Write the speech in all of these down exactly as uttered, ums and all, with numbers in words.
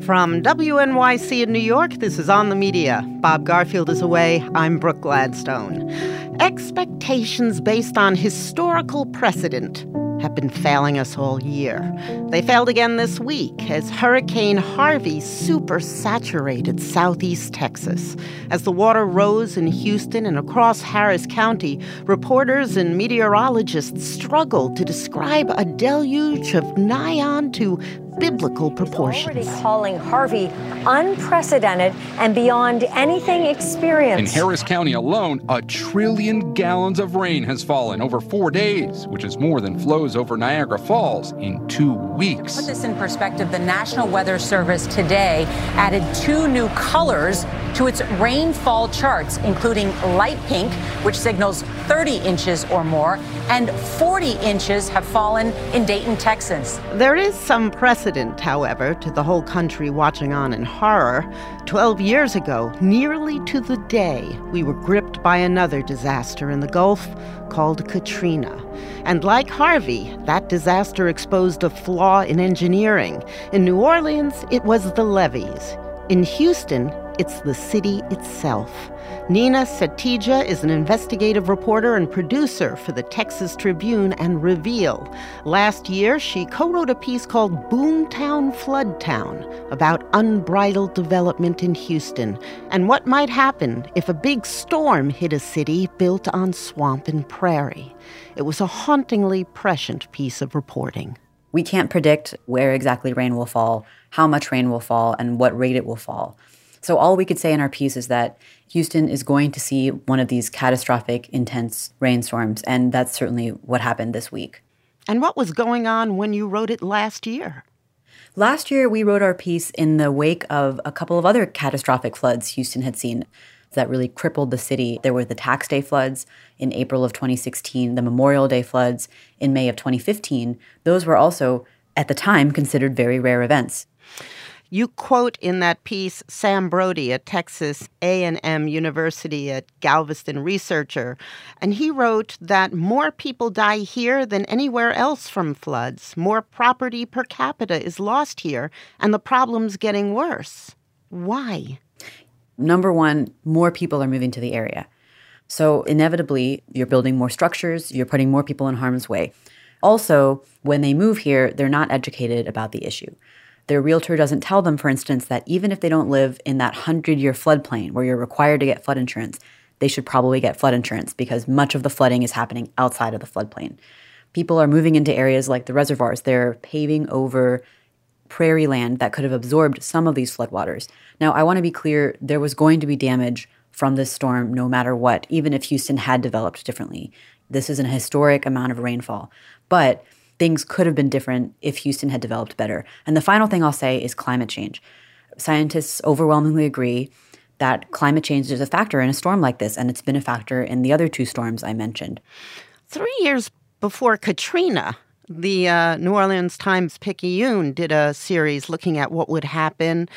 From W N Y C in New York, this is On the Media. Bob Garfield is away. I'm Brooke Gladstone. Expectations based on historical precedent have been failing us all year. They failed again this week as Hurricane Harvey supersaturated southeast Texas. As the water rose in Houston and across Harris County, reporters and meteorologists struggled to describe a deluge of nigh on to biblical proportions. Already calling Harvey unprecedented and beyond anything experienced. In Harris County alone, a trillion gallons of rain has fallen over four days, which is more than flows over Niagara Falls in two weeks. To put this in perspective, the National Weather Service today added two new colors to its rainfall charts, including light pink, which signals thirty inches or more, and forty inches have fallen in Dayton, Texas. There is some precedent, however, to the whole country watching on in horror. Twelve years ago, nearly to the day, we were gripped by another disaster in the Gulf called Katrina. And like Harvey, that disaster exposed a flaw in engineering. In New Orleans, it was the levees. In Houston, it's the city itself. Nina Satija is an investigative reporter and producer for the Texas Tribune and Reveal. Last year, she co-wrote a piece called Boomtown Floodtown about unbridled development in Houston and what might happen if a big storm hit a city built on swamp and prairie. It was a hauntingly prescient piece of reporting. We can't predict where exactly rain will fall, how much rain will fall, and what rate it will fall. So all we could say in our piece is that Houston is going to see one of these catastrophic, intense rainstorms, and that's certainly what happened this week. And what was going on when you wrote it last year? Last year, we wrote our piece in the wake of a couple of other catastrophic floods Houston had seen that really crippled the city. There were the Tax Day floods in April of twenty sixteen, the Memorial Day floods in May of twenty fifteen. Those were also, at the time, considered very rare events. You quote in that piece Sam Brody, a Texas A and M University at Galveston researcher, and he wrote that more people die here than anywhere else from floods. More property per capita is lost here, and the problem's getting worse. Why? Number one, more people are moving to the area. So inevitably, you're building more structures, you're putting more people in harm's way. Also, when they move here, they're not educated about the issue. Their realtor doesn't tell them, for instance, that even if they don't live in that hundred-year floodplain where you're required to get flood insurance, they should probably get flood insurance because much of the flooding is happening outside of the floodplain. People are moving into areas like the reservoirs. They're paving over prairie land that could have absorbed some of these floodwaters. Now, I want to be clear, there was going to be damage from this storm no matter what, even if Houston had developed differently. This is an historic amount of rainfall. But things could have been different if Houston had developed better. And the final thing I'll say is climate change. Scientists overwhelmingly agree that climate change is a factor in a storm like this, and it's been a factor in the other two storms I mentioned. Three years before Katrina, the uh, New Orleans Times-Picayune did a series looking at what would happen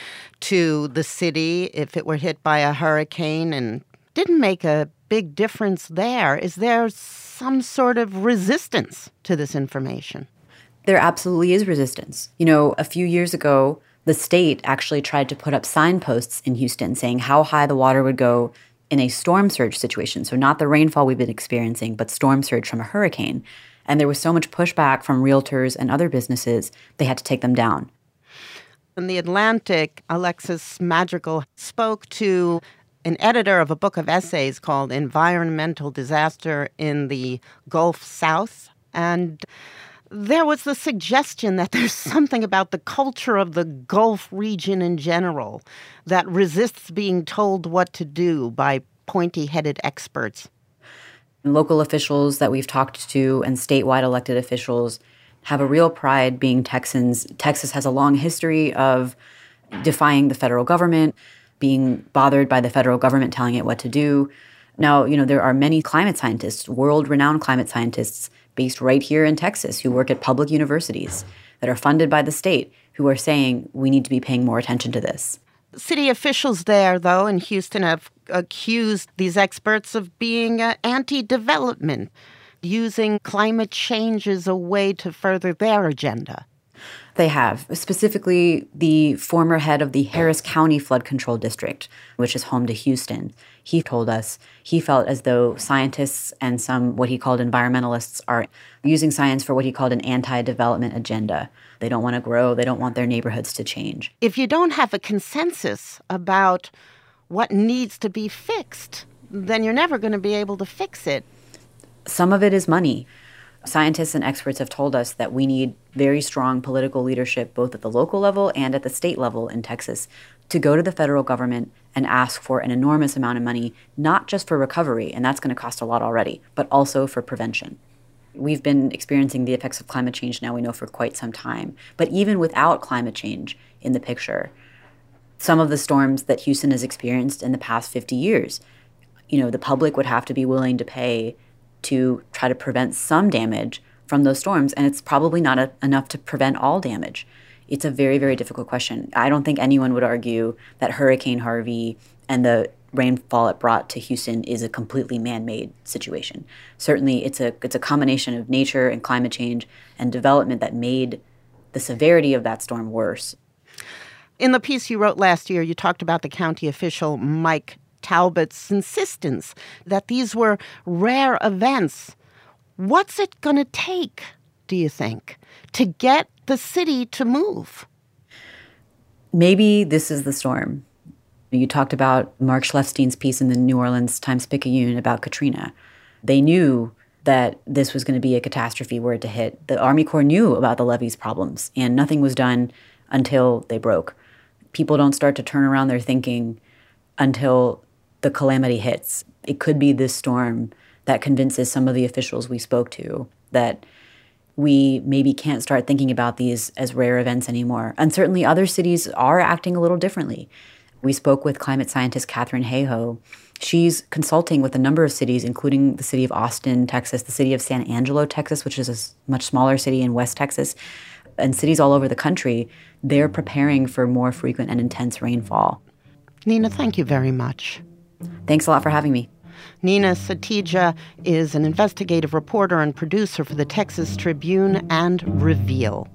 to the city if it were hit by a hurricane, and didn't make a big difference there. Is there some sort of resistance to this information? There absolutely is resistance. You know, a few years ago, the state actually tried to put up signposts in Houston saying how high the water would go in a storm surge situation. So not the rainfall we've been experiencing, but storm surge from a hurricane. And there was so much pushback from realtors and other businesses, they had to take them down. In The Atlantic, Alexis Madrigal spoke to an editor of a book of essays called Environmental Disaster in the Gulf South. And there was the suggestion that there's something about the culture of the Gulf region in general that resists being told what to do by pointy-headed experts. Local officials that we've talked to and statewide elected officials have a real pride being Texans. Texas has a long history of defying the federal government, being bothered by the federal government telling it what to do. Now, you know, there are many climate scientists, world-renowned climate scientists based right here in Texas who work at public universities that are funded by the state who are saying we need to be paying more attention to this. City officials there, though, in Houston have accused these experts of being uh, anti-development, using climate change as a way to further their agenda. They have, specifically the former head of the Harris County Flood Control District, which is home to Houston. He told us he felt as though scientists and some what he called environmentalists are using science for what he called an anti-development agenda. They don't want to grow. They don't want their neighborhoods to change. If you don't have a consensus about what needs to be fixed, then you're never going to be able to fix it. Some of it is money. Scientists and experts have told us that we need very strong political leadership, both at the local level and at the state level in Texas, to go to the federal government and ask for an enormous amount of money, not just for recovery, and that's going to cost a lot already, but also for prevention. We've been experiencing the effects of climate change now, we know, for quite some time. But even without climate change in the picture, some of the storms that Houston has experienced in the past fifty years, you know, the public would have to be willing to pay to try to prevent some damage from those storms, and it's probably not a, enough to prevent all damage. It's a very, very difficult question. I don't think anyone would argue that Hurricane Harvey and the rainfall it brought to Houston is a completely man-made situation. Certainly, it's a it's a combination of nature and climate change and development that made the severity of that storm worse. In the piece you wrote last year, you talked about the county official Mike Talbot's insistence that these were rare events. What's it going to take, do you think, to get the city to move? Maybe this is the storm. You talked about Mark Schleifstein's piece in the New Orleans Times-Picayune about Katrina. They knew that this was going to be a catastrophe were it to hit. The Army Corps knew about the levees problems, and nothing was done until they broke. People don't start to turn around their thinking until the calamity hits. It could be this storm that convinces some of the officials we spoke to that we maybe can't start thinking about these as rare events anymore. And certainly other cities are acting a little differently. We spoke with climate scientist Katharine Hayhoe. She's consulting with a number of cities, including the city of Austin, Texas, the city of San Angelo, Texas, which is a much smaller city in West Texas, and cities all over the country. They're preparing for more frequent and intense rainfall. Nina, thank you very much. Thanks a lot for having me. Nina Satija is an investigative reporter and producer for the Texas Tribune and Reveal.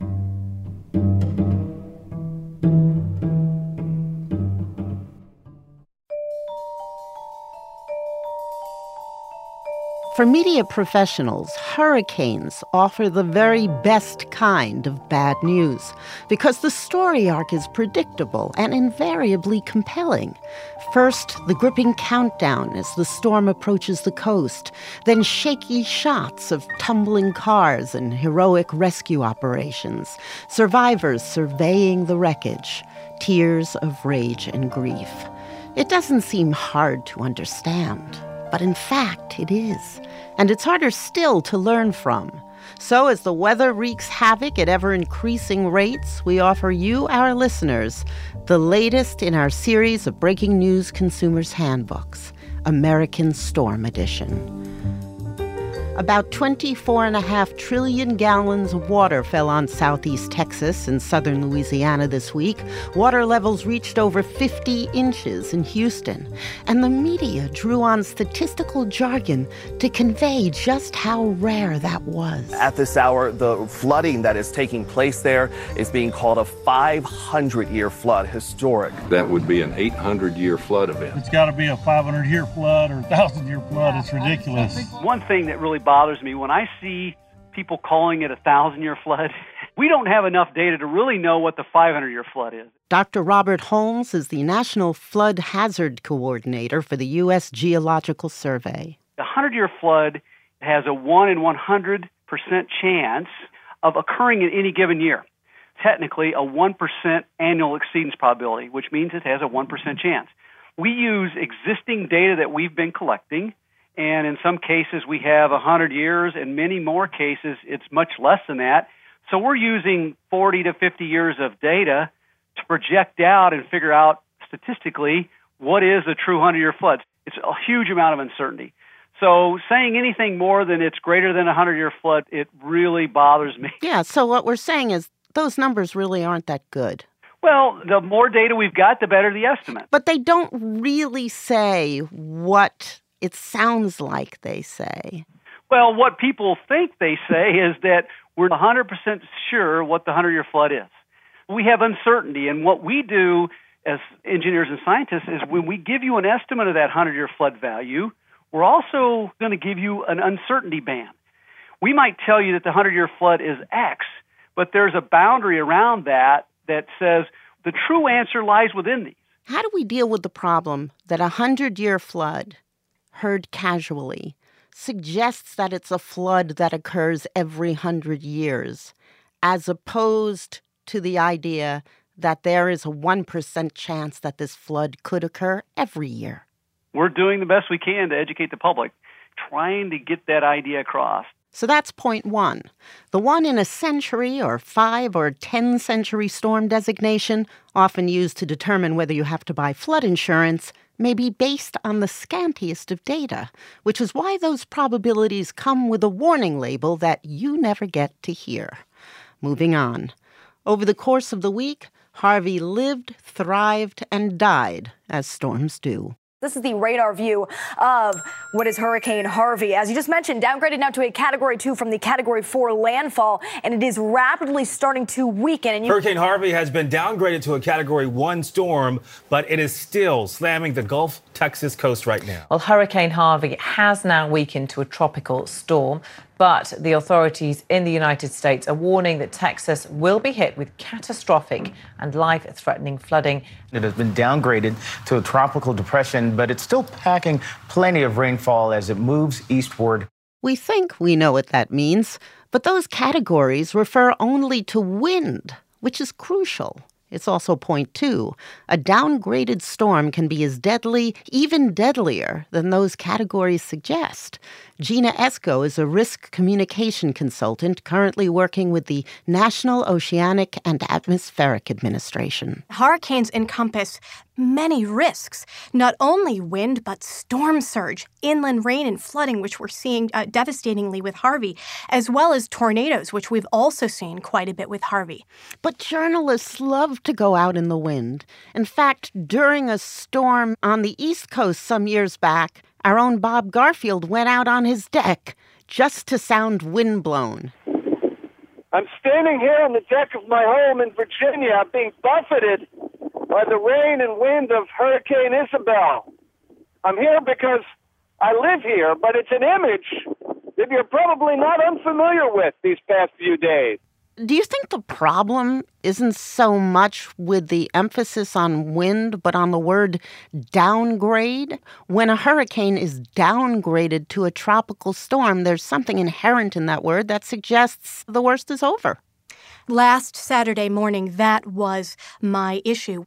For media professionals, hurricanes offer the very best kind of bad news because the story arc is predictable and invariably compelling. First, the gripping countdown as the storm approaches the coast, then shaky shots of tumbling cars and heroic rescue operations, survivors surveying the wreckage, tears of rage and grief. It doesn't seem hard to understand. But in fact, it is. And it's harder still to learn from. So as the weather wreaks havoc at ever-increasing rates, we offer you, our listeners, the latest in our series of breaking news consumers' handbooks, American Storm Edition. About twenty-four and a half trillion gallons of water fell on southeast Texas and southern Louisiana this week. Water levels reached over fifty inches in Houston. And the media drew on statistical jargon to convey just how rare that was. At this hour, the flooding that is taking place there is being called a five hundred year flood, historic. That would be an eight hundred year flood event. It's got to be a five hundred year flood or a one thousand year flood. It's ridiculous. One thing that really bothers me when I see people calling it a thousand-year flood, we don't have enough data to really know what the five hundred year flood is. Doctor Robert Holmes is the National Flood Hazard Coordinator for the U S Geological Survey. The one hundred year flood has a one in one hundred percent chance of occurring in any given year. Technically, a one percent annual exceedance probability, which means it has a one percent chance. We use existing data that we've been collecting, and in some cases we have one hundred years, in many more cases it's much less than that. So we're using forty to fifty years of data to project out and figure out statistically what is a true one hundred year flood. It's a huge amount of uncertainty. So saying anything more than it's greater than a one hundred year flood, it really bothers me. Yeah, so what we're saying is those numbers really aren't that good. Well, the more data we've got, the better the estimate. But they don't really say what it sounds like they say. Well, what people think they say is that we're one hundred percent sure what the hundred-year flood is. We have uncertainty, and what we do as engineers and scientists is when we give you an estimate of that hundred-year flood value, we're also going to give you an uncertainty band. We might tell you that the hundred-year flood is X, but there's a boundary around that that says the true answer lies within these. How do we deal with the problem that a hundred-year flood, heard casually, suggests that it's a flood that occurs every hundred years, as opposed to the idea that there is a one percent chance that this flood could occur every year? We're doing the best we can to educate the public, trying to get that idea across. So that's point one. The one in a century or five or ten century storm designation, often used to determine whether you have to buy flood insurance, may be based on the scantiest of data, which is why those probabilities come with a warning label that you never get to hear. Moving on. Over the course of the week, Harvey lived, thrived, and died, as storms do. This is the radar view of what is Hurricane Harvey. As you just mentioned, downgraded now to a Category two from the Category four landfall, and it is rapidly starting to weaken. And you- Hurricane Harvey has been downgraded to a Category one storm, but it is still slamming the Gulf Texas coast right now. Well, Hurricane Harvey has now weakened to a tropical storm, but the authorities in the United States are warning that Texas will be hit with catastrophic and life-threatening flooding. It has been downgraded to a tropical depression, but it's still packing plenty of rainfall as it moves eastward. We think we know what that means, but those categories refer only to wind, which is crucial. It's also point two. A downgraded storm can be as deadly, even deadlier, than those categories suggest. Gina Esco is a risk communication consultant currently working with the National Oceanic and Atmospheric Administration. Hurricanes encompass many risks, not only wind, but storm surge, inland rain and flooding, which we're seeing uh, devastatingly with Harvey, as well as tornadoes, which we've also seen quite a bit with Harvey. But journalists love to go out in the wind. In fact, during a storm on the East Coast some years back, our own Bob Garfield went out on his deck just to sound windblown. I'm standing here on the deck of my home in Virginia, being buffeted by the rain and wind of Hurricane Isabel. I'm here because I live here, but it's an image that you're probably not unfamiliar with these past few days. Do you think the problem isn't so much with the emphasis on wind, but on the word downgrade? When a hurricane is downgraded to a tropical storm, there's something inherent in that word that suggests the worst is over. Last Saturday morning, that was my issue.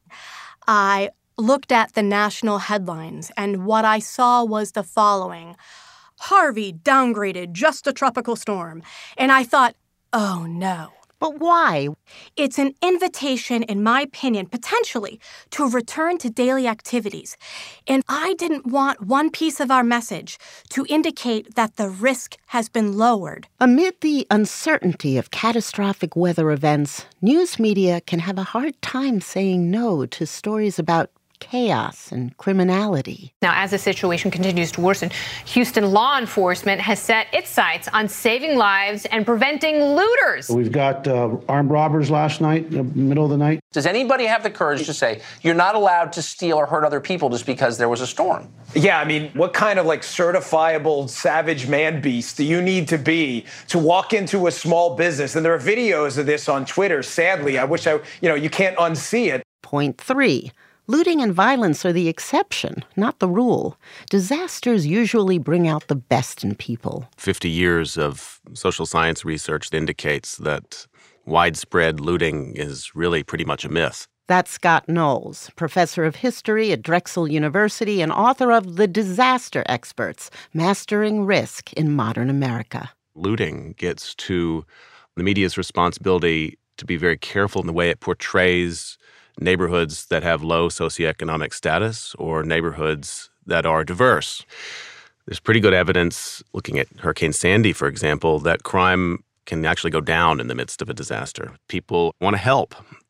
I looked at the national headlines, and what I saw was the following. Harvey downgraded, just a tropical storm. And I thought, oh no. But why? It's an invitation, in my opinion, potentially, to return to daily activities. And I didn't want one piece of our message to indicate that the risk has been lowered. Amid the uncertainty of catastrophic weather events, news media can have a hard time saying no to stories about chaos and criminality. Now, as the situation continues to worsen, Houston law enforcement has set its sights on saving lives and preventing looters. We've got uh, armed robbers last night, in the middle of the night. Does anybody have the courage to say you're not allowed to steal or hurt other people just because there was a storm? Yeah, I mean, what kind of like certifiable savage man beast do you need to be to walk into a small business? And there are videos of this on Twitter. Sadly, I wish I, you know, you can't unsee it. Point three. Looting and violence are the exception, not the rule. Disasters usually bring out the best in people. fifty years of social science research indicates that widespread looting is really pretty much a myth. That's Scott Knowles, professor of history at Drexel University and author of The Disaster Experts, Mastering Risk in Modern America. Looting gets to the media's responsibility to be very careful in the way it portrays neighborhoods that have low socioeconomic status or neighborhoods that are diverse. There's pretty good evidence, looking at Hurricane Sandy, for example, that crime can actually go down in the midst of a disaster. People want to help.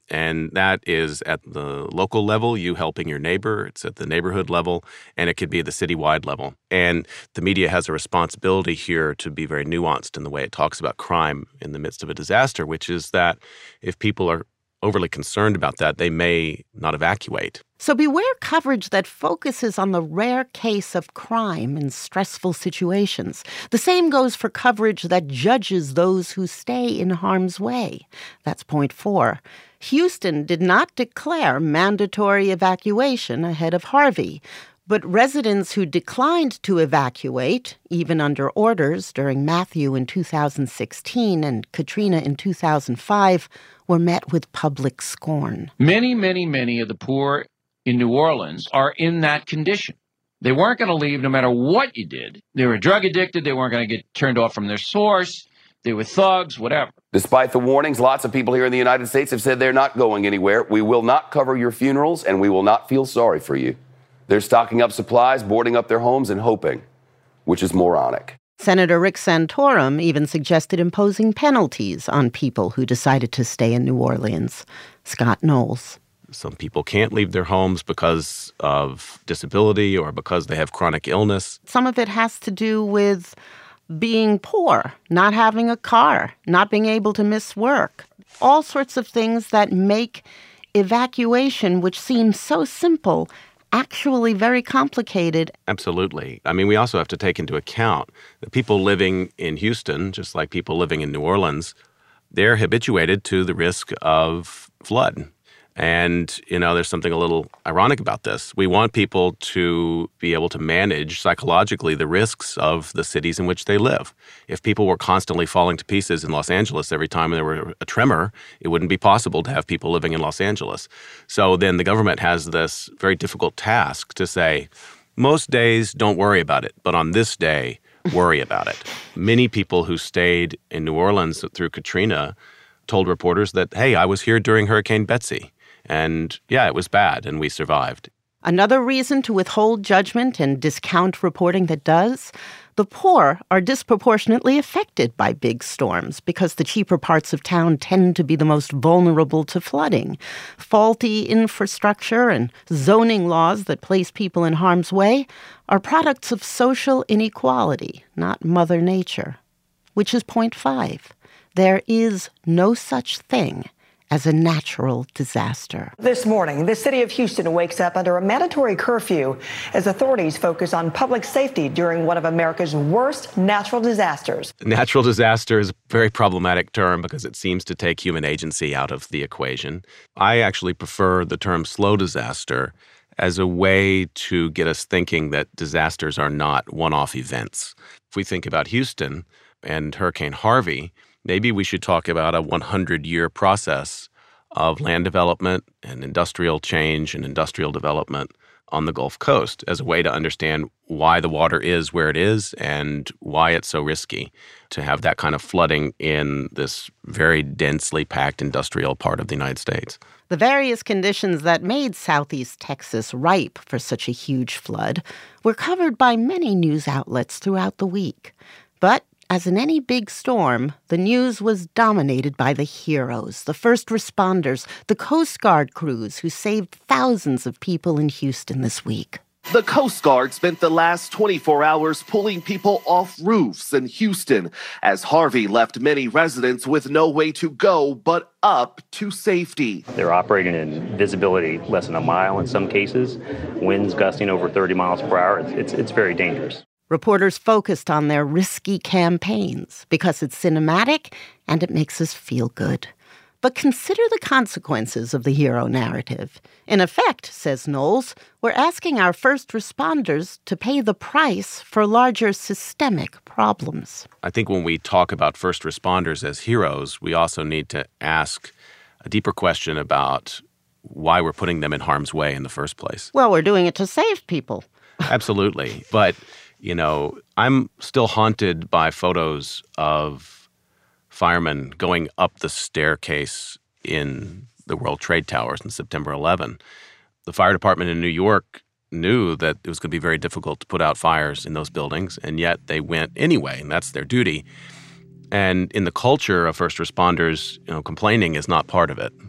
And that is at the local level, you helping your neighbor. It's at the neighborhood level, and it could be at the citywide level. And the media has a responsibility here to be very nuanced in the way it talks about crime in the midst of a disaster, which is that if people are overly concerned about that, they may not evacuate. So beware coverage that focuses on the rare case of crime in stressful situations. The same goes for coverage that judges those who stay in harm's way. That's point four. Houston did not declare mandatory evacuation ahead of Harvey, but residents who declined to evacuate, even under orders during Matthew in two thousand sixteen and Katrina in two thousand five, were met with public scorn. Many, many, many of the poor in New Orleans are in that condition. They weren't going to leave no matter what you did. They were drug addicted. They weren't going to get turned off from their source. They were thugs, whatever. Despite the warnings, lots of people here in the United States have said they're not going anywhere. We will not cover your funerals, and we will not feel sorry for you. They're stocking up supplies, boarding up their homes, and hoping, which is moronic. Senator Rick Santorum even suggested imposing penalties on people who decided to stay in New Orleans. Scott Knowles. Some people can't leave their homes because of disability or because they have chronic illness. Some of it has to do with being poor, not having a car, not being able to miss work. All sorts of things that make evacuation, which seems so simple, actually very complicated. Absolutely. I mean, we also have to take into account that people living in Houston, just like people living in New Orleans, they're habituated to the risk of flood. And, you know, there's something a little ironic about this. We want people to be able to manage psychologically the risks of the cities in which they live. If people were constantly falling to pieces in Los Angeles every time there were a tremor, it wouldn't be possible to have people living in Los Angeles. So then the government has this very difficult task to say, most days don't worry about it, but on this day, worry about it. Many people who stayed in New Orleans through Katrina told reporters that, hey, I was here during Hurricane Betsy. And yeah, it was bad, and we survived. Another reason to withhold judgment and discount reporting that does? The poor are disproportionately affected by big storms because the cheaper parts of town tend to be the most vulnerable to flooding. Faulty infrastructure and zoning laws that place people in harm's way are products of social inequality, not Mother Nature. Which is point five. There is no such thing as a natural disaster. This morning, the city of Houston wakes up under a mandatory curfew as authorities focus on public safety during one of America's worst natural disasters. Natural disaster is a very problematic term because it seems to take human agency out of the equation. I actually prefer the term slow disaster as a way to get us thinking that disasters are not one-off events. If we think about Houston and Hurricane Harvey, maybe we should talk about a hundred-year process of land development and industrial change and industrial development on the Gulf Coast as a way to understand why the water is where it is and why it's so risky to have that kind of flooding in this very densely packed industrial part of the United States. The various conditions that made Southeast Texas ripe for such a huge flood were covered by many news outlets throughout the week. But as in any big storm, the news was dominated by the heroes, the first responders, the Coast Guard crews who saved thousands of people in Houston this week. The Coast Guard spent the last twenty-four hours pulling people off roofs in Houston as Harvey left many residents with no way to go but up to safety. They're operating in visibility less than a mile in some cases, winds gusting over thirty miles per hour. It's, it's, it's very dangerous. Reporters focused on their risky campaigns because it's cinematic and it makes us feel good. But consider the consequences of the hero narrative. In effect, says Knowles, we're asking our first responders to pay the price for larger systemic problems. I think when we talk about first responders as heroes, we also need to ask a deeper question about why we're putting them in harm's way in the first place. Well, we're doing it to save people. Absolutely. But you know, I'm still haunted by photos of firemen going up the staircase in the World Trade Towers on September eleventh. The fire department in New York knew that it was going to be very difficult to put out fires in those buildings, and yet they went anyway, and that's their duty. And in the culture of first responders, you know, complaining is not part of it.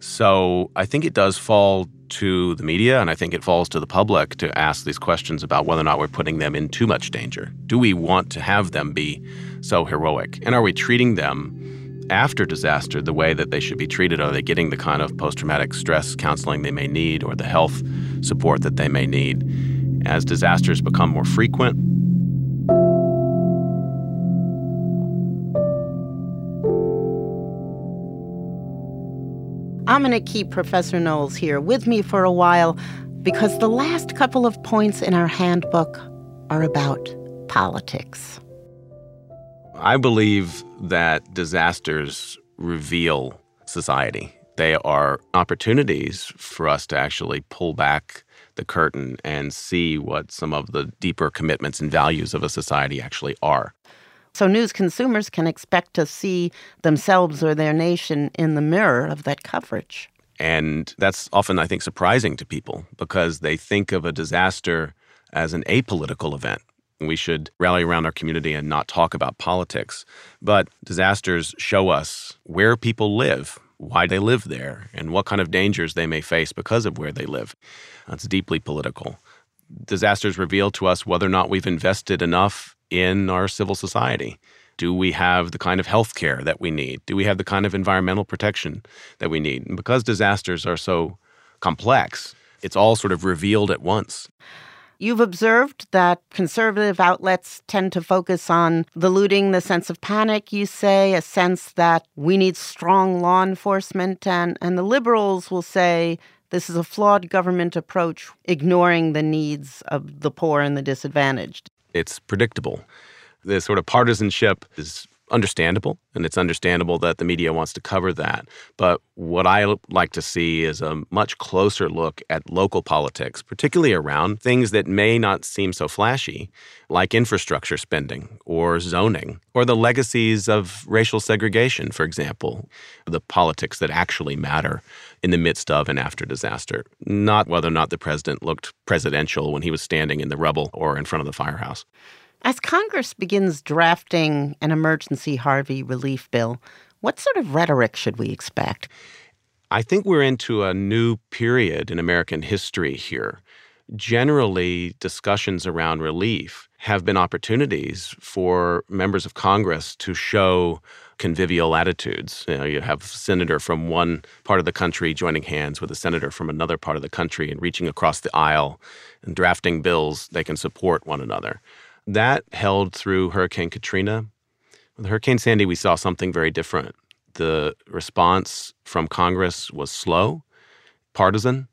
So I think it does fall to the media, and I think it falls to the public to ask these questions about whether or not we're putting them in too much danger. Do we want to have them be so heroic? And are we treating them after disaster the way that they should be treated? Are they getting the kind of post-traumatic stress counseling they may need or the health support that they may need? As disasters become more frequent, I'm going to keep Professor Knowles here with me for a while because the last couple of points in our handbook are about politics. I believe that disasters reveal society. They are opportunities for us to actually pull back the curtain and see what some of the deeper commitments and values of a society actually are. So news consumers can expect to see themselves or their nation in the mirror of that coverage. And that's often, I think, surprising to people because they think of a disaster as an apolitical event. We should rally around our community and not talk about politics. But disasters show us where people live, why they live there, and what kind of dangers they may face because of where they live. That's deeply political. Disasters reveal to us whether or not we've invested enough in our civil society. Do we have the kind of health care that we need? Do we have the kind of environmental protection that we need? And because disasters are so complex, it's all sort of revealed at once. You've observed that conservative outlets tend to focus on the looting, the sense of panic, you say, a sense that we need strong law enforcement, and, and the liberals will say this is a flawed government approach, ignoring the needs of the poor and the disadvantaged. It's predictable. The sort of partisanship is understandable, and it's understandable that the media wants to cover that. But what I like to see is a much closer look at local politics, particularly around things that may not seem so flashy, like infrastructure spending or zoning, or the legacies of racial segregation, for example, the politics that actually matter in the midst of and after disaster, not whether or not the president looked presidential when he was standing in the rubble or in front of the firehouse. As Congress begins drafting an emergency Harvey relief bill, what sort of rhetoric should we expect? I think we're into a new period in American history here. Generally, discussions around relief have been opportunities for members of Congress to show convivial attitudes. You know, you have a senator from one part of the country joining hands with a senator from another part of the country and reaching across the aisle and drafting bills they can support one another. That held through Hurricane Katrina. With Hurricane Sandy, we saw something very different. The response from Congress was slow, partisan,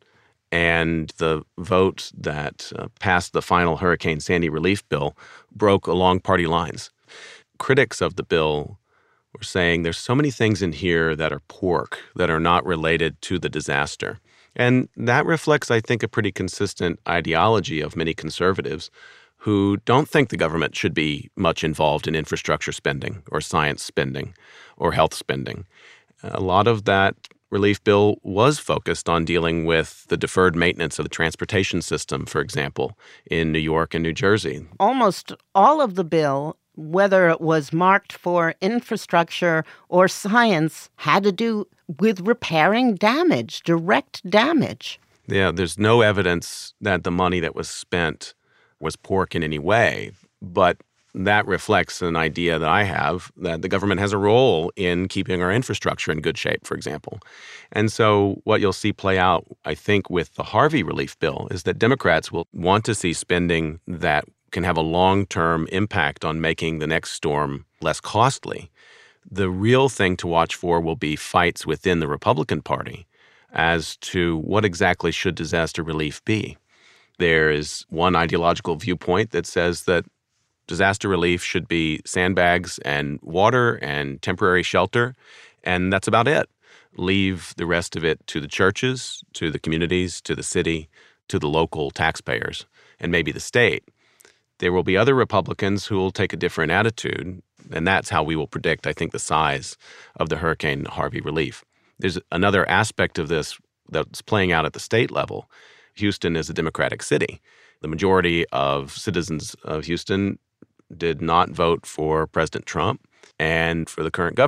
and the vote that uh, passed the final Hurricane Sandy relief bill broke along party lines. Critics of the bill were saying there's so many things in here that are pork, that are not related to the disaster. And that reflects, I think, a pretty consistent ideology of many conservatives who don't think the government should be much involved in infrastructure spending or science spending or health spending. A lot of that relief bill was focused on dealing with the deferred maintenance of the transportation system, for example, in New York and New Jersey. Almost all of the bill, whether it was marked for infrastructure or science, had to do with repairing damage, direct damage. Yeah, there's no evidence that the money that was spent was pork in any way, but that reflects an idea that I have that the government has a role in keeping our infrastructure in good shape, for example. And so what you'll see play out, I think, with the Harvey relief bill is that Democrats will want to see spending that can have a long-term impact on making the next storm less costly. The real thing to watch for will be fights within the Republican Party as to what exactly should disaster relief be. There is one ideological viewpoint that says that disaster relief should be sandbags and water and temporary shelter, and that's about it. Leave the rest of it to the churches, to the communities, to the city, to the local taxpayers, and maybe the state. There will be other Republicans who will take a different attitude, and that's how we will predict, I think, the size of the Hurricane Harvey relief. There's another aspect of this that's playing out at the state level. Houston is a Democratic city. The majority of citizens of Houston did not vote for President Trump and for the current governor.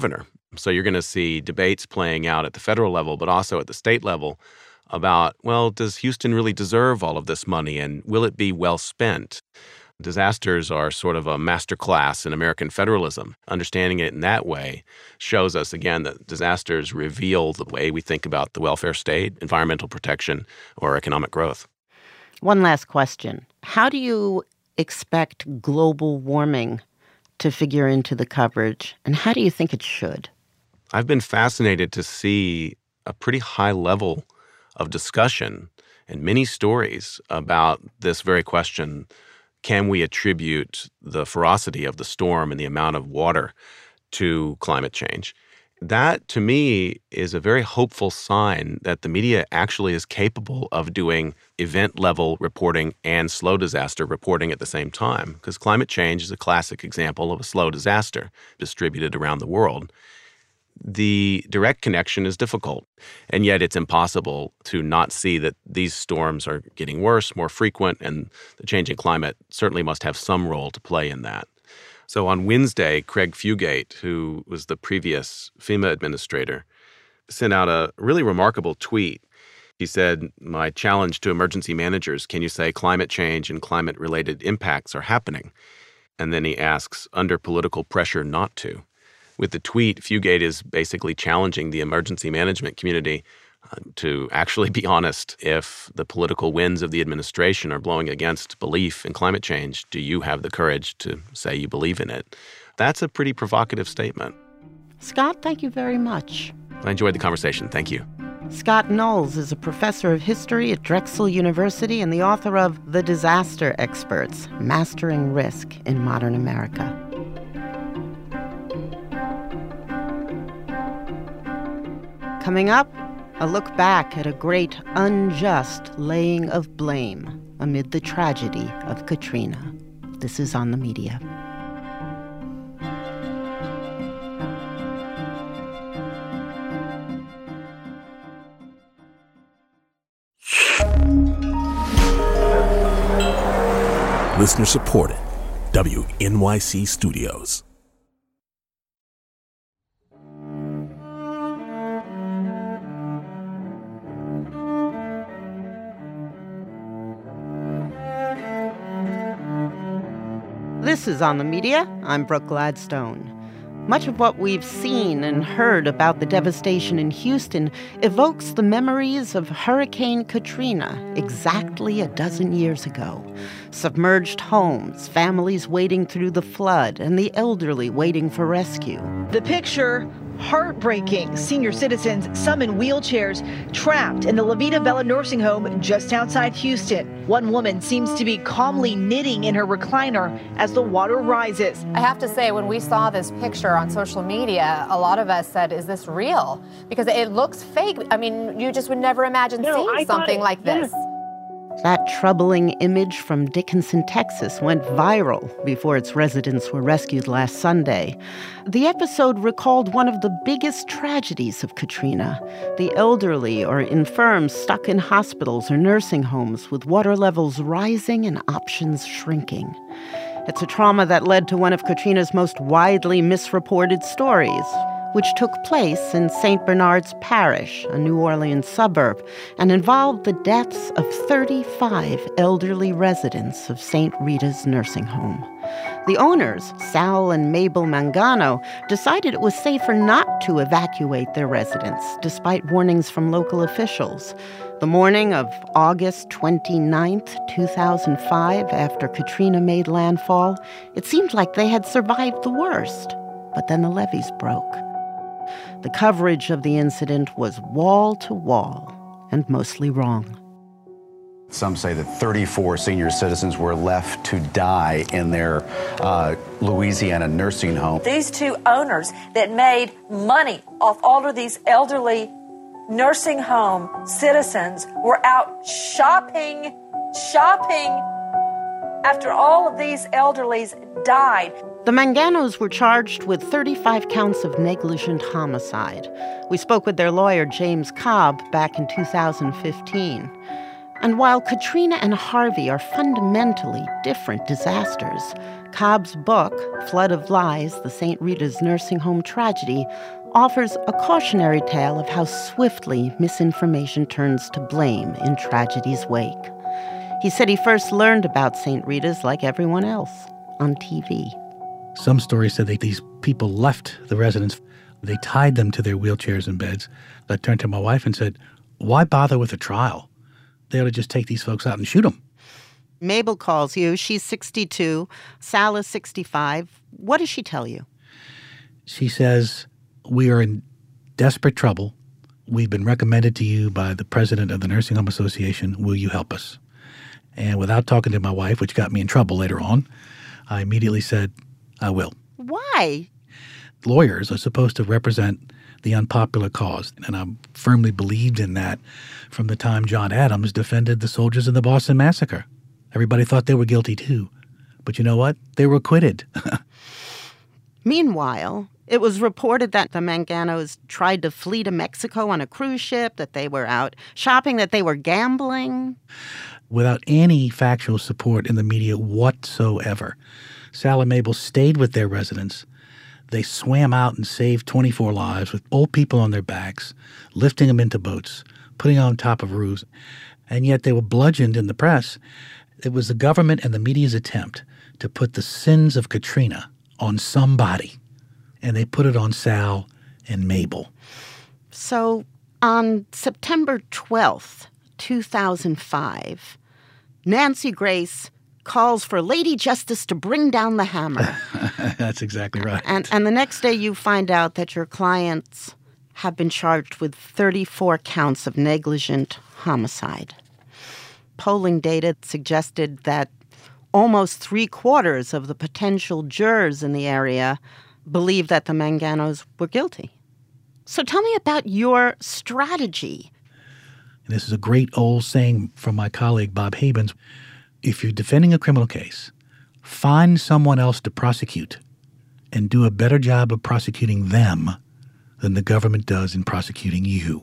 So you're going to see debates playing out at the federal level, but also at the state level about, well, does Houston really deserve all of this money, and will it be well spent? Disasters are sort of a masterclass in American federalism. Understanding it in that way shows us, again, that disasters reveal the way we think about the welfare state, environmental protection, or economic growth. One last question. How do you expect global warming to figure into the coverage, and how do you think it should? I've been fascinated to see a pretty high level of discussion and many stories about this very question. Can we attribute the ferocity of the storm and the amount of water to climate change? That, to me, is a very hopeful sign that the media actually is capable of doing event-level reporting and slow disaster reporting at the same time, because climate change is a classic example of a slow disaster distributed around the world. The direct connection is difficult, and yet it's impossible to not see that these storms are getting worse, more frequent, and the changing climate certainly must have some role to play in that. So on Wednesday, Craig Fugate, who was the previous FEMA administrator, sent out a really remarkable tweet. He said, "My challenge to emergency managers, can you say climate change and climate-related impacts are happening?" And then he asks, under political pressure not to. With the tweet, Fugate is basically challenging the emergency management community uh, to actually be honest. If the political winds of the administration are blowing against belief in climate change, do you have the courage to say you believe in it? That's a pretty provocative statement. Scott, thank you very much. I enjoyed the conversation. Thank you. Scott Knowles is a professor of history at Drexel University and the author of The Disaster Experts, Mastering Risk in Modern America. Coming up, a look back at a great unjust laying of blame amid the tragedy of Katrina. This is On the Media. Listener supported. W N Y C Studios. This is On the Media. I'm Brooke Gladstone. Much of what we've seen and heard about the devastation in Houston evokes the memories of Hurricane Katrina exactly a dozen years ago. Submerged homes, families wading through the flood, and the elderly waiting for rescue. The picture, heartbreaking. Senior citizens, some in wheelchairs, trapped in the La Vida Bella nursing home just outside Houston. One woman seems to be calmly knitting in her recliner as the water rises. I have to say, when we saw this picture on social media, a lot of us said, is this real? Because it looks fake. I mean, you just would never imagine no, seeing I something it, like this. Yeah. That troubling image from Dickinson, Texas, went viral before its residents were rescued last Sunday. The episode recalled one of the biggest tragedies of Katrina, the elderly or infirm stuck in hospitals or nursing homes with water levels rising and options shrinking. It's a trauma that led to one of Katrina's most widely misreported stories, which took place in Saint Bernard's Parish, a New Orleans suburb, and involved the deaths of thirty-five elderly residents of Saint Rita's nursing home. The owners, Sal and Mabel Mangano, decided it was safer not to evacuate their residents, despite warnings from local officials. The morning of August twenty-ninth, two thousand five, after Katrina made landfall, it seemed like they had survived the worst. But then the levees broke. The coverage of the incident was wall to wall and mostly wrong. Some say that thirty-four senior citizens were left to die in their uh, Louisiana nursing home. These two owners that made money off all of these elderly nursing home citizens were out shopping, shopping after all of these elderlies died. The Manganos were charged with thirty-five counts of negligent homicide. We spoke with their lawyer, James Cobb, back in two thousand fifteen. And while Katrina and Harvey are fundamentally different disasters, Cobb's book, Flood of Lies, The Saint Rita's Nursing Home Tragedy, offers a cautionary tale of how swiftly misinformation turns to blame in tragedy's wake. He said he first learned about Saint Rita's, like everyone else, on T V. Some stories said that these people left the residence. They tied them to their wheelchairs and beds. I turned to my wife and said, why bother with a trial? They ought to just take these folks out and shoot them. Mabel calls you. She's sixty-two. Sal is sixty-five. What does she tell you? She says, we are in desperate trouble. We've been recommended to you by the president of the Nursing Home Association. Will you help us? And without talking to my wife, which got me in trouble later on, I immediately said, I will. Why? Lawyers are supposed to represent the unpopular cause, and I firmly believed in that from the time John Adams defended the soldiers in the Boston Massacre. Everybody thought they were guilty too. But you know what? They were acquitted. Meanwhile, it was reported that the Manganos tried to flee to Mexico on a cruise ship, that they were out shopping, that they were gambling. Without any factual support in the media whatsoever, Sal and Mabel stayed with their residents. They swam out and saved twenty-four lives with old people on their backs, lifting them into boats, putting them on top of roofs. And yet they were bludgeoned in the press. It was the government and the media's attempt to put the sins of Katrina on somebody. And they put it on Sal and Mabel. So on September twelfth, two thousand five, Nancy Grace calls for Lady Justice to bring down the hammer. That's exactly right. And, and the next day you find out that your clients have been charged with thirty-four counts of negligent homicide. Polling data suggested that almost three-quarters of the potential jurors in the area believed that the Manganos were guilty. So tell me about your strategy. And this is a great old saying from my colleague Bob Habens. If you're defending a criminal case, find someone else to prosecute and do a better job of prosecuting them than the government does in prosecuting you.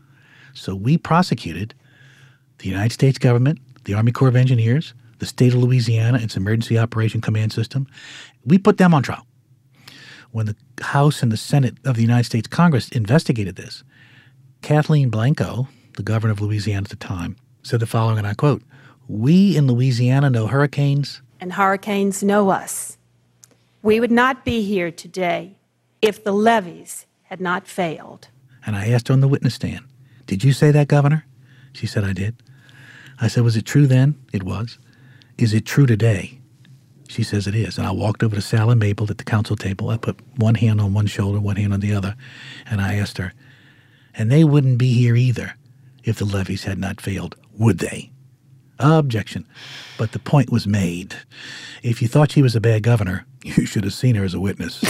So we prosecuted the United States government, the Army Corps of Engineers, the state of Louisiana, its Emergency Operation Command System. We put them on trial. When the House and the Senate of the United States Congress investigated this, Kathleen Blanco, the governor of Louisiana at the time, said the following, and I quote, "We in Louisiana know hurricanes. And hurricanes know us. We would not be here today if the levees had not failed." And I asked her on the witness stand, "Did you say that, Governor?" She said, "I did." I said, "Was it true then?" It was. "Is it true today?" She says it is. And I walked over to Sal and Mabel at the council table. I put one hand on one shoulder, one hand on the other, and I asked her, "And they wouldn't be here either if the levees had not failed, would they?" Objection. But the point was made. If you thought she was a bad governor, you should have seen her as a witness.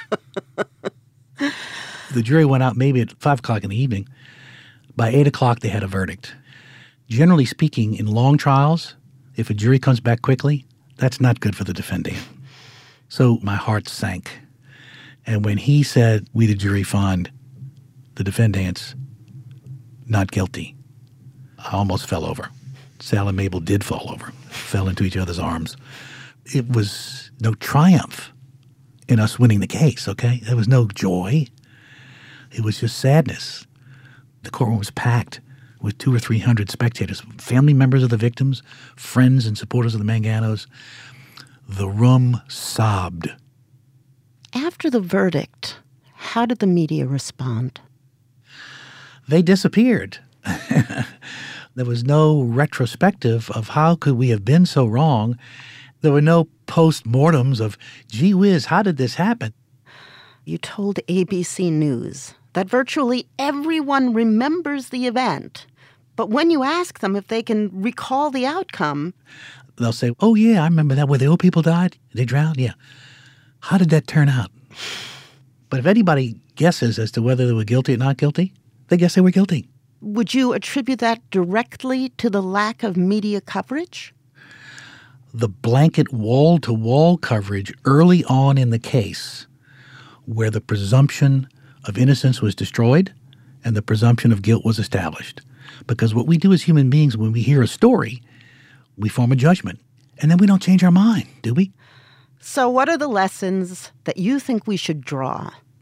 The jury went out maybe at five o'clock in the evening. By eight o'clock, they had a verdict. Generally speaking, in long trials, if a jury comes back quickly, that's not good for the defendant. So my heart sank. And when he said, "We, the jury, find the defendants not guilty," I almost fell over. Sal and Mabel did fall over, fell into each other's arms. It was no triumph in us winning the case, okay? There was no joy. It was just sadness. The courtroom was packed with two or three hundred spectators, family members of the victims, friends and supporters of the Manganos. The room sobbed. After the verdict, how did the media respond? They disappeared. There was no retrospective of how could we have been so wrong. There were no post-mortems of, gee whiz, how did this happen? You told A B C News that virtually everyone remembers the event. But when you ask them if they can recall the outcome, they'll say, "Oh, yeah, I remember that, where the old people died. They drowned, yeah. How did that turn out?" But if anybody guesses as to whether they were guilty or not guilty, they guess they were guilty. Would you attribute that directly to the lack of media coverage? The blanket wall-to-wall coverage early on in the case, where the presumption of innocence was destroyed and the presumption of guilt was established. Because what we do as human beings when we hear a story, we form a judgment, and then we don't change our mind, do we? So what are the lessons that you think we should draw?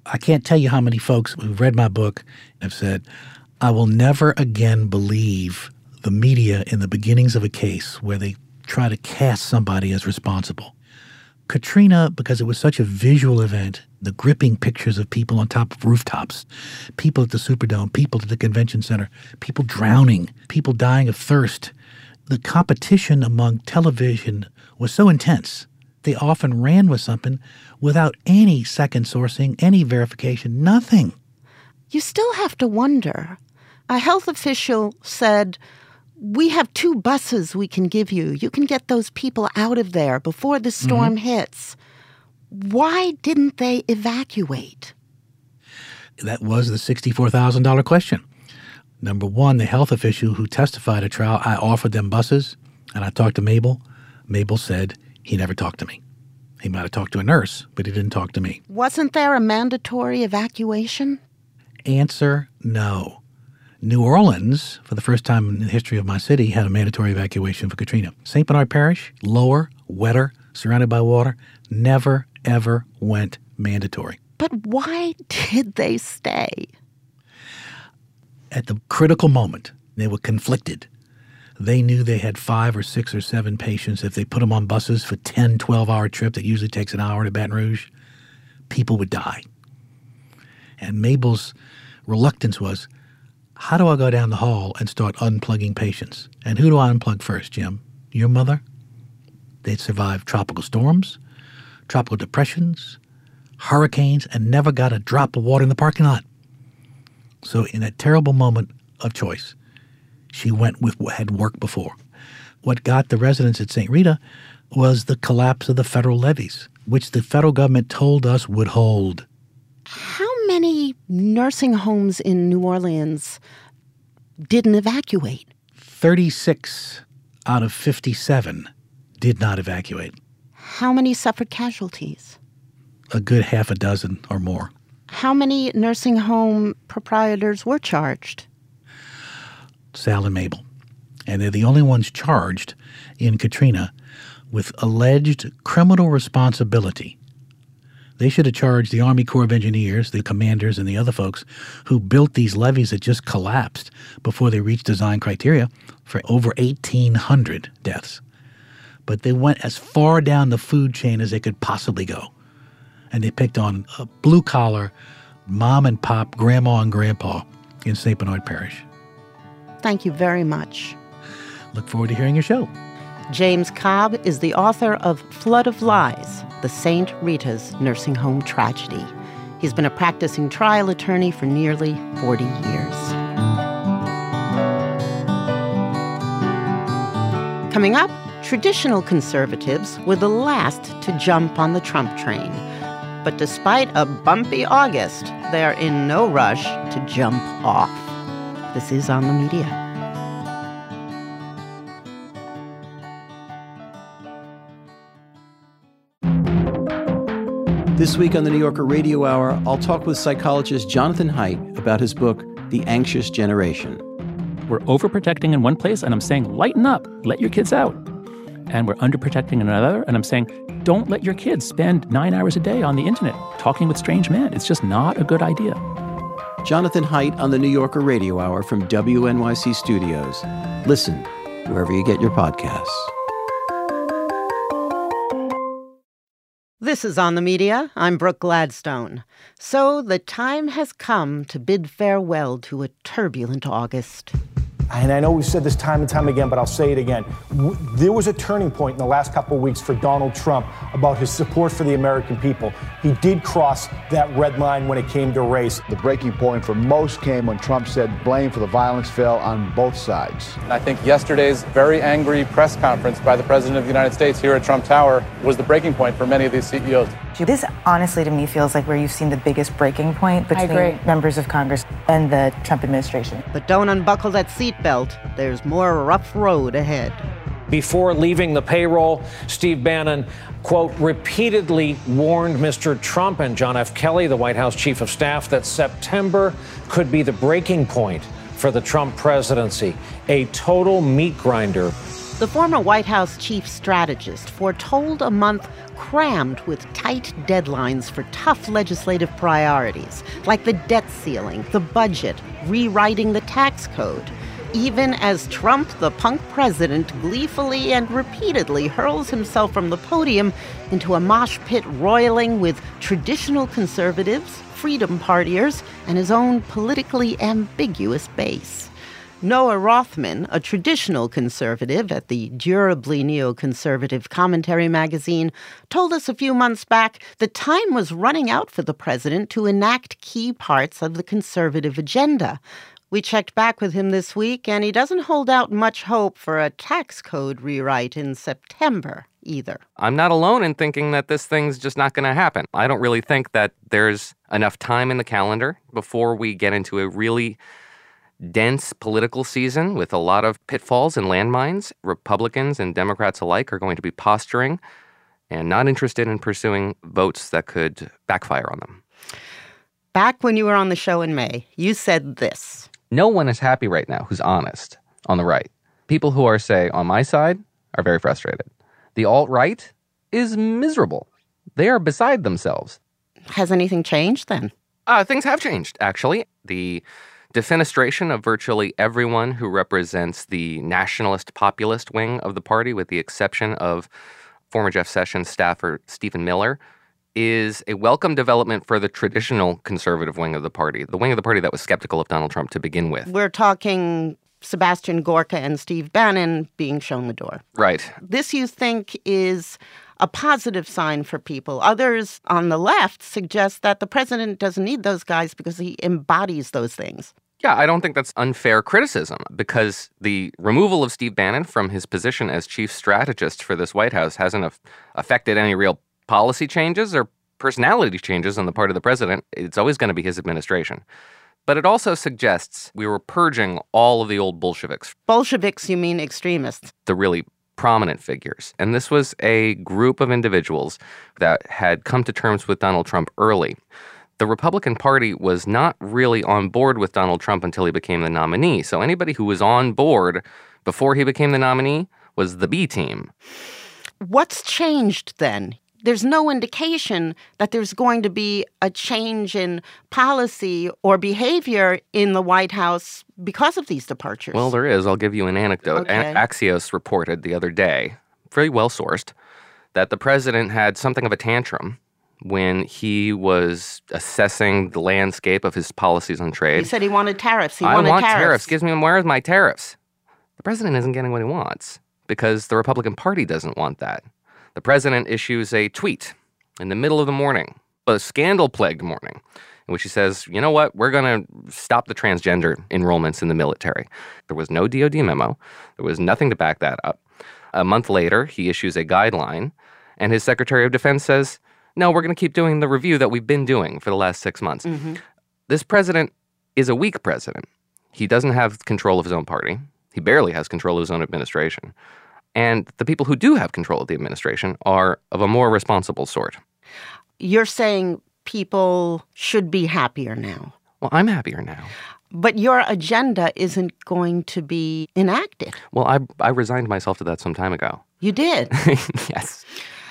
I can't tell you how many folks who've read my book have said, I will never again believe the media in the beginnings of a case where they try to cast somebody as responsible. Katrina, because it was such a visual event, the gripping pictures of people on top of rooftops, people at the Superdome, people at the convention center, people drowning, people dying of thirst. The competition among television was so intense. They often ran with something without any second sourcing, any verification, nothing. You still have to wonder. A health official said, we have two buses we can give you. You can get those people out of there before the storm mm-hmm. hits. Why didn't they evacuate? That was the sixty-four thousand dollars question. Number one, the health official who testified at trial, I offered them buses, and I talked to Mabel. Mabel said he never talked to me. He might have talked to a nurse, but he didn't talk to me. Wasn't there a mandatory evacuation? Answer, no. New Orleans, for the first time in the history of my city, had a mandatory evacuation for Katrina. Saint Bernard Parish, lower, wetter, surrounded by water, never, ever went mandatory. But why did they stay? At the critical moment, they were conflicted. They knew they had five or six or seven patients. If they put them on buses for ten, twelve-hour trip that usually takes an hour to Baton Rouge, people would die. And Mabel's reluctance was, how do I go down the hall and start unplugging patients? And who do I unplug first, Jim? Your mother? They'd survived tropical storms, tropical depressions, hurricanes, and never got a drop of water in the parking lot. So in that terrible moment of choice, she went with what had worked before. What got the residents at Saint Rita was the collapse of the federal levees, which the federal government told us would hold. How many nursing homes in New Orleans didn't evacuate? thirty-six out of fifty-seven did not evacuate. How many suffered casualties? A good half a dozen or more. How many nursing home proprietors were charged? Sal and Mabel. And they're the only ones charged in Katrina with alleged criminal responsibility. They should have charged the Army Corps of Engineers, the commanders, and the other folks who built these levees that just collapsed before they reached design criteria for over eighteen hundred deaths. But they went as far down the food chain as they could possibly go. And they picked on a blue-collar mom and pop, grandma and grandpa in Saint Bernard Parish. Thank you very much. Look forward to hearing your show. James Cobb is the author of Flood of Lies, the Saint Rita's Nursing Home Tragedy. He's been a practicing trial attorney for nearly forty years. Coming up, traditional conservatives were the last to jump on the Trump train. But despite a bumpy August, they're in no rush to jump off. This is On the Media. This week on the New Yorker Radio Hour, I'll talk with psychologist Jonathan Haidt about his book, The Anxious Generation. We're overprotecting in one place, and I'm saying, lighten up, let your kids out. And we're underprotecting in another, and I'm saying, don't let your kids spend nine hours a day on the internet talking with strange men. It's just not a good idea. Jonathan Haidt on the New Yorker Radio Hour from W N Y C Studios. Listen wherever you get your podcasts. This is On the Media. I'm Brooke Gladstone. So the time has come to bid farewell to a turbulent August. And I know we've said this time and time again, but I'll say it again. There was a turning point in the last couple of weeks for Donald Trump about his support for the American people. He did cross that red line when it came to race. The breaking point for most came when Trump said blame for the violence fell on both sides. I think yesterday's very angry press conference by the President of the United States here at Trump Tower was the breaking point for many of these C E Os. This honestly to me feels like where you've seen the biggest breaking point between members of Congress and the Trump administration. But don't unbuckle that seatbelt. There's more rough road ahead. Before leaving the payroll, Steve Bannon, quote, repeatedly warned Mister Trump and John F. Kelly, the White House chief of staff, that September could be the breaking point for the Trump presidency, a total meat grinder The former White House chief strategist foretold a month crammed with tight deadlines for tough legislative priorities, like the debt ceiling, the budget, rewriting the tax code. Even as Trump, the punk president, gleefully and repeatedly hurls himself from the podium into a mosh pit roiling with traditional conservatives, freedom partiers, and his own politically ambiguous base. Noah Rothman, a traditional conservative at the durably neoconservative Commentary magazine, told us a few months back that time was running out for the president to enact key parts of the conservative agenda. We checked back with him this week, and he doesn't hold out much hope for a tax code rewrite in September either. I'm not alone in thinking that this thing's just not going to happen. I don't really think that there's enough time in the calendar before we get into a really dense political season with a lot of pitfalls and landmines. Republicans and Democrats alike are going to be posturing and not interested in pursuing votes that could backfire on them. Back when you were on the show in May, you said this. No one is happy right now who's honest on the right. People who are, say, on my side are very frustrated. The alt-right is miserable. They are beside themselves. Has anything changed then? Uh, things have changed, actually. The defenestration of virtually everyone who represents the nationalist populist wing of the party, with the exception of former Jeff Sessions staffer Stephen Miller, is a welcome development for the traditional conservative wing of the party, the wing of the party that was skeptical of Donald Trump to begin with. We're talking Sebastian Gorka and Steve Bannon being shown the door. Right. This, you think, is a positive sign for people. Others on the left suggest that the president doesn't need those guys because he embodies those things. Yeah, I don't think that's unfair criticism, because the removal of Steve Bannon from his position as chief strategist for this White House hasn't af- affected any real policy changes or personality changes on the part of the president. It's always going to be his administration. But it also suggests we were purging all of the old Bolsheviks. Bolsheviks, you mean extremists? The really prominent figures. And this was a group of individuals that had come to terms with Donald Trump early. The Republican Party was not really on board with Donald Trump until he became the nominee. So anybody who was on board before he became the nominee was the B team. What's changed then? There's no indication that there's going to be a change in policy or behavior in the White House because of these departures. Well, there is. I'll give you an anecdote. Okay. Axios reported the other day, very well sourced, that the president had something of a tantrum when he was assessing the landscape of his policies on trade. He said he wanted tariffs. He I wanted want tariffs. tariffs. Gives me, where are my tariffs? The president isn't getting what he wants because the Republican Party doesn't want that. The president issues a tweet in the middle of the morning, a scandal-plagued morning, in which he says, you know what, we're going to stop the transgender enrollments in the military. There was no D O D memo. There was nothing to back that up. A month later, he issues a guideline, and his Secretary of Defense says, no, we're going to keep doing the review that we've been doing for the last six months. Mm-hmm. This president is a weak president. He doesn't have control of his own party. He barely has control of his own administration. And the people who do have control of the administration are of a more responsible sort. You're saying people should be happier now. Well, I'm happier now. But your agenda isn't going to be enacted. Well, I, I resigned myself to that some time ago. You did? Yes.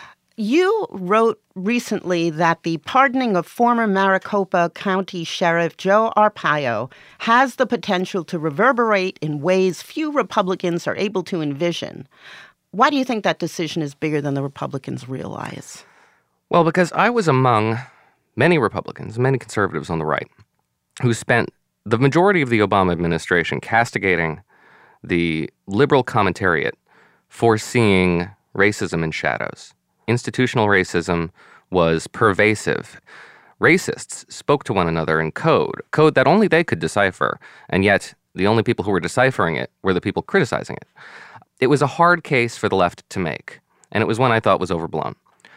You wrote recently that the pardoning of former Maricopa County Sheriff Joe Arpaio has the potential to reverberate in ways few Republicans are able to envision. Why do you think that decision is bigger than the Republicans realize? Well, because I was among many Republicans, many conservatives on the right, who spent the majority of the Obama administration castigating the liberal commentariat for seeing racism in shadows. Institutional racism was pervasive. Racists spoke to one another in code, code that only they could decipher, and yet the only people who were deciphering it were the people criticizing it. It was a hard case for the left to make, and it was one I thought was overblown.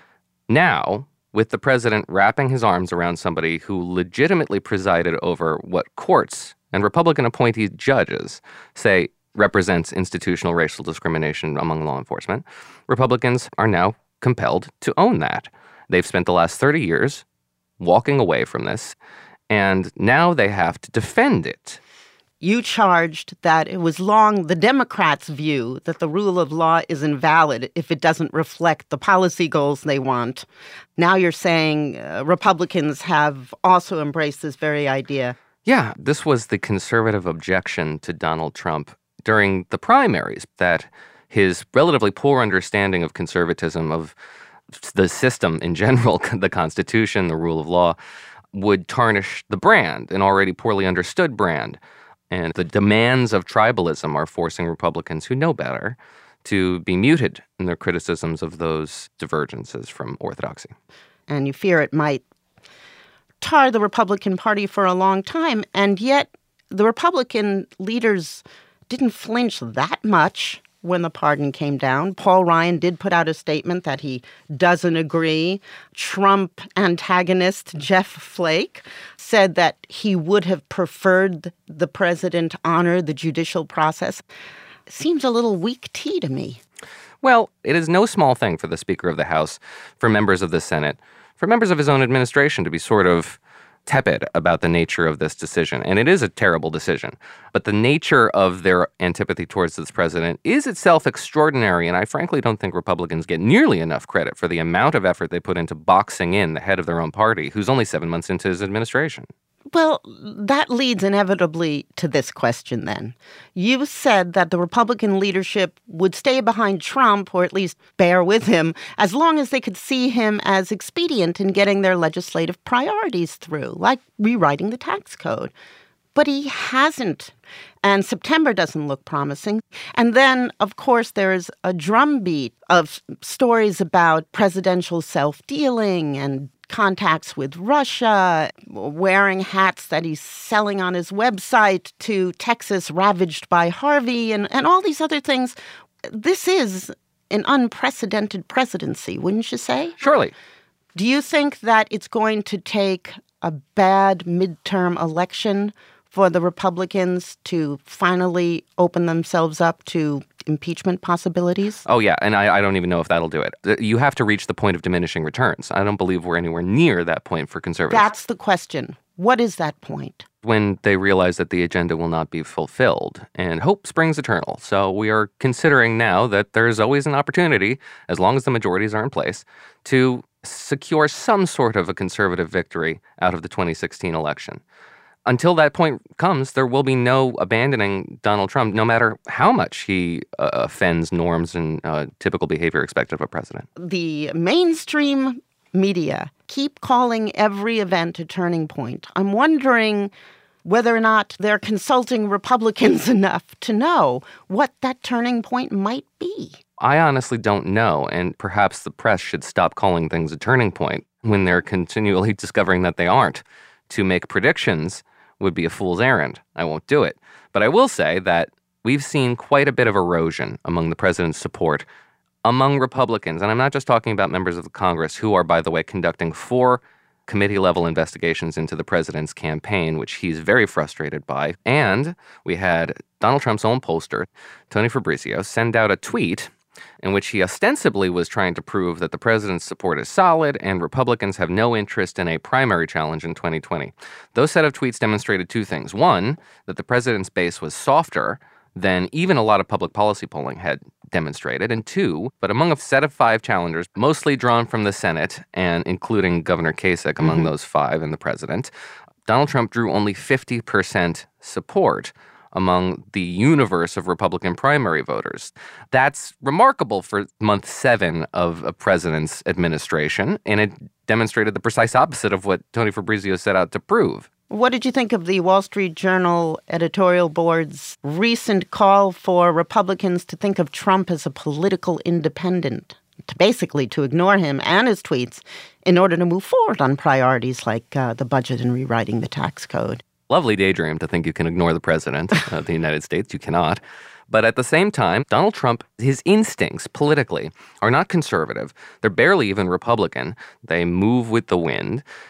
Now, with the president wrapping his arms around somebody who legitimately presided over what courts and Republican appointed judges say represents institutional racial discrimination among law enforcement, Republicans are now compelled to own that. They've spent the last thirty years walking away from this, and now they have to defend it. You charged that it was long the Democrats' view that the rule of law is invalid if it doesn't reflect the policy goals they want. Now you're saying uh, Republicans have also embraced this very idea. Yeah, this was the conservative objection to Donald Trump during the primaries, that his relatively poor understanding of conservatism, of the system in general, the Constitution, the rule of law, would tarnish the brand, an already poorly understood brand. And the demands of tribalism are forcing Republicans who know better to be muted in their criticisms of those divergences from orthodoxy. And you fear it might tar the Republican Party for a long time. And yet the Republican leaders didn't flinch that much when the pardon came down. Paul Ryan did put out a statement that he doesn't agree. Trump antagonist Jeff Flake said that he would have preferred the president honor the judicial process. Seems a little weak tea to me. Well, it is no small thing for the Speaker of the House, for members of the Senate, for members of his own administration to be sort of tepid about the nature of this decision. And it is a terrible decision. But the nature of their antipathy towards this president is itself extraordinary. And I frankly don't think Republicans get nearly enough credit for the amount of effort they put into boxing in the head of their own party, who's only seven months into his administration. Well, that leads inevitably to this question then. You said that the Republican leadership would stay behind Trump, or at least bear with him, as long as they could see him as expedient in getting their legislative priorities through, like rewriting the tax code. But he hasn't. And September doesn't look promising. And then, of course, there is a drumbeat of stories about presidential self-dealing and contacts with Russia, wearing hats that he's selling on his website to Texas ravaged by Harvey, and, and all these other things. This is an unprecedented presidency, wouldn't you say? Surely. Do you think that it's going to take a bad midterm election for the Republicans to finally open themselves up to impeachment possibilities? Oh, yeah, and I, I don't even know if that'll do it. You have to reach the point of diminishing returns. I don't believe we're anywhere near that point for conservatives. That's the question. What is that point? When they realize that the agenda will not be fulfilled, and hope springs eternal. So we are considering now that there's always an opportunity, as long as the majorities are in place, to secure some sort of a conservative victory out of the twenty sixteen election. Until that point comes, there will be no abandoning Donald Trump, no matter how much he uh, offends norms and uh, typical behavior expected of a president. The mainstream media keep calling every event a turning point. I'm wondering whether or not they're consulting Republicans enough to know what that turning point might be. I honestly don't know, and perhaps the press should stop calling things a turning point when they're continually discovering that they aren't. To make predictions would be a fool's errand. I won't do it. But I will say that we've seen quite a bit of erosion among the president's support among Republicans. And I'm not just talking about members of the Congress who are, by the way, conducting four committee-level investigations into the president's campaign, which he's very frustrated by. And we had Donald Trump's own pollster, Tony Fabrizio, send out a tweet in which he ostensibly was trying to prove that the president's support is solid and Republicans have no interest in a primary challenge in twenty twenty. Those set of tweets demonstrated two things. One, that the president's base was softer than even a lot of public policy polling had demonstrated. And two, but among a set of five challengers, mostly drawn from the Senate and including Governor Kasich among mm-hmm. those five and the president, Donald Trump drew only fifty percent support among the universe of Republican primary voters. That's remarkable for month seven of a president's administration, and it demonstrated the precise opposite of what Tony Fabrizio set out to prove. What did you think of the Wall Street Journal editorial board's recent call for Republicans to think of Trump as a political independent, to basically to ignore him and his tweets in order to move forward on priorities like uh, the budget and rewriting the tax code? Lovely daydream to think you can ignore the president of the United States. You cannot. But at the same time, Donald Trump, his instincts politically are not conservative. They're barely even Republican. They move with the wind.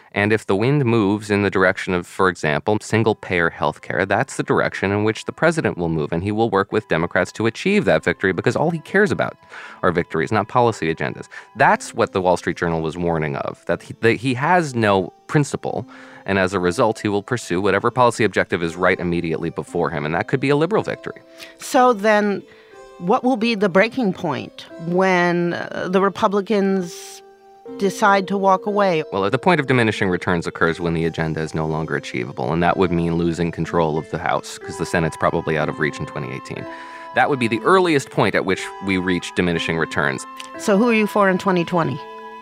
And if the wind moves in the direction of, for example, single-payer health care, that's the direction in which the president will move, and he will work with Democrats to achieve that victory because all he cares about are victories, not policy agendas. That's what the Wall Street Journal was warning of, that he, that he has no principle, and as a result, he will pursue whatever policy objective is right immediately before him, and that could be a liberal victory. So then what will be the breaking point when uh, the Republicans decide to walk away? Well, the point of diminishing returns occurs when the agenda is no longer achievable, and that would mean losing control of the House, because the Senate's probably out of reach in twenty eighteen. That would be the earliest point at which we reach diminishing returns. So who are you for in twenty twenty?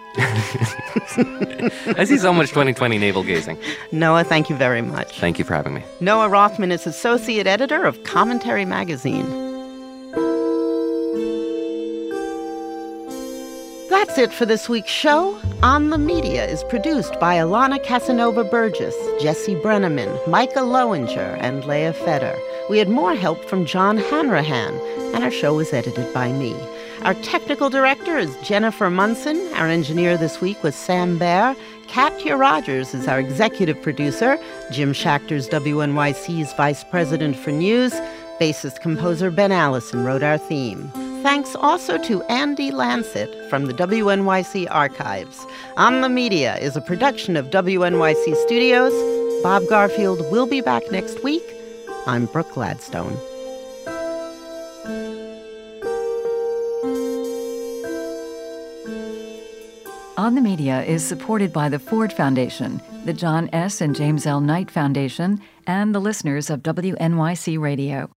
I see so much twenty twenty navel-gazing. Noah, thank you very much. Thank you for having me. Noah Rothman is associate editor of Commentary Magazine. That's it for this week's show. On the Media is produced by Alana Casanova Burgess, Jesse Brenneman, Micah Lowinger, and Leah Feder. We had more help from John Hanrahan, and our show was edited by me. Our technical director is Jennifer Munson. Our engineer this week was Sam Baer. Katya Rogers is our executive producer. Jim Schachter's W N Y C's vice president for news. Bassist composer Ben Allison wrote our theme. Thanks also to Andy Lancet from the W N Y C archives. On the Media is a production of W N Y C Studios. Bob Garfield will be back next week. I'm Brooke Gladstone. On the Media is supported by the Ford Foundation, the John S. and James L. Knight Foundation, and the listeners of W N Y C Radio.